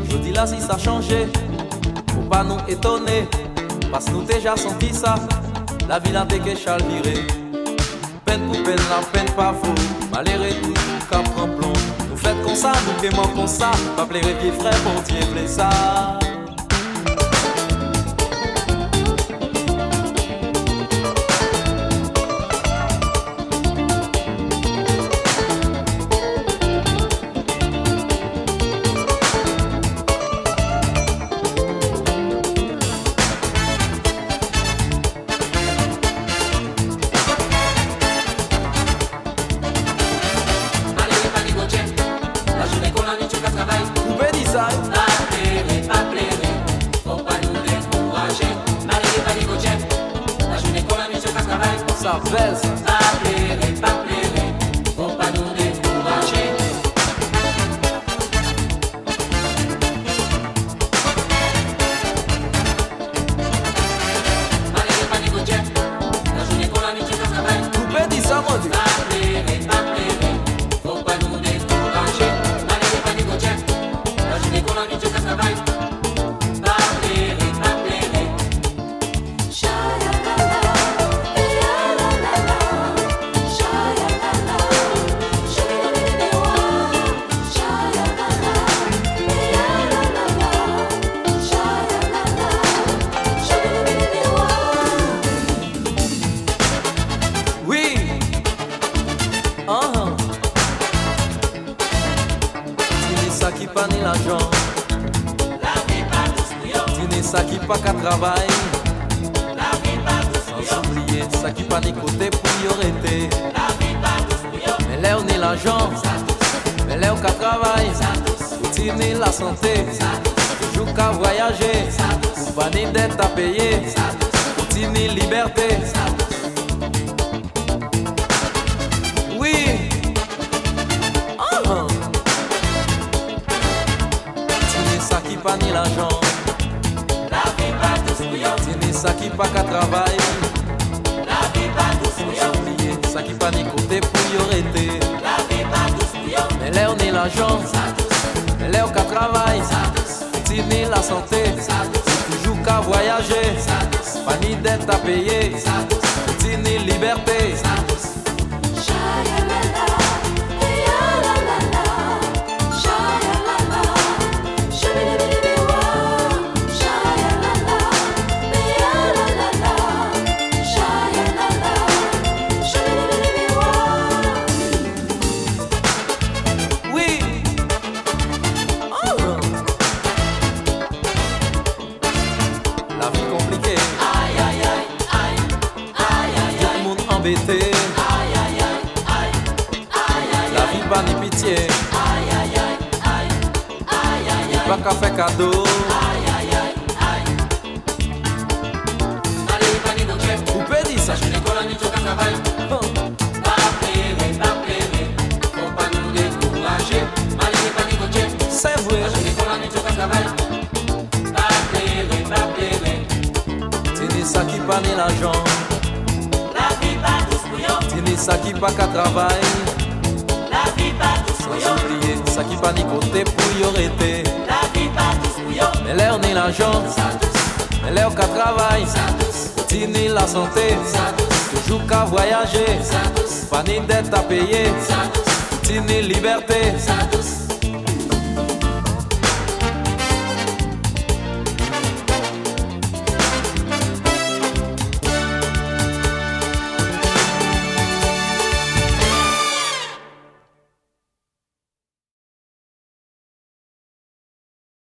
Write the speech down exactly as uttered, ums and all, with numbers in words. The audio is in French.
Je dis là si ça a changé, faut pas nous étonner, parce que nous déjà senti ça, la ville a été que chalviré. Peine pour peine, la peine pas faux, malheureux tout qu'à prend plomb. Nous faites comme ça, nous paiement comme ça, pas plairer pied frère pour tirer ça. Ça baisse. Pas plairer, pas plairer, faut pas nous décourager. Malgré pas négocier, la journée qu'on a mis sur le travail. Coupé dit ça, mon Dieu. Pas plairer, pas plairer, faut pas nous décourager. Malgré pas négocier, la journée qu'on a mis sur le travail. Pas plairer, pas plairer. Uh-huh. Tu n'es ça qui pas ni l'argent, La vie pas tous bouillon, tu n'es ça qui pas qu'à travail, la vie pas tous bouillon, sans oublier ça qui pas ni côté pour y arrêter. la vie pas tous bouillon, Mais là on est l'argent, mais là on qu'à travail, tu n'es la santé, toujours qu'à voyager, ou pas ni dette à payer, tu n'es liberté. Oui. Uh-huh. Tu n'es ça qui pas ni l'argent, la vie pas tous bouillon, tu n'es ça qui pas qu'à travail, la vie pas tous sans bouillon, oublier ça qui pas ni côté pour y arrêter. la vie pas tous bouillon, Mais là on est l'argent, mais là on qu'à travail, tu n'es la santé, toujours qu'à voyager, pas ni dette à payer, tu n'es liberté. Oui. Uh-huh. La vie compliquée, aïe aïe aïe aïe aïe tout le monde embêté, aïe aïe aïe aïe la vie pas ni pitié, aïe aïe aïe aïe aïe pas qu'à faire cadeau, aïe aïe aïe. Allez pas négocier, coupé dit ça. je n'ai qu'on a mis sur le travail. Pas plairer, pas plairer, faut pas nous décourager. Allez pas négocier, C'est vrai, je n'ai qu'on a mis sur le travail. Pas plairer, pas plairer, tu n'es ça qui pas ni l'argent, la vie pas tous bouillon, tu n'es ça qui pas qu'à travail, la vie pas tous sans bouillon, oublier ça qui pas ni côté pour y arrêter. la vie pas tous bouillon, Mais là on est l'argent, mais là on qu'à travail, tu n'es la santé, toujours qu'à voyager, pas ni dette à payer, tu n'es liberté. ça tous.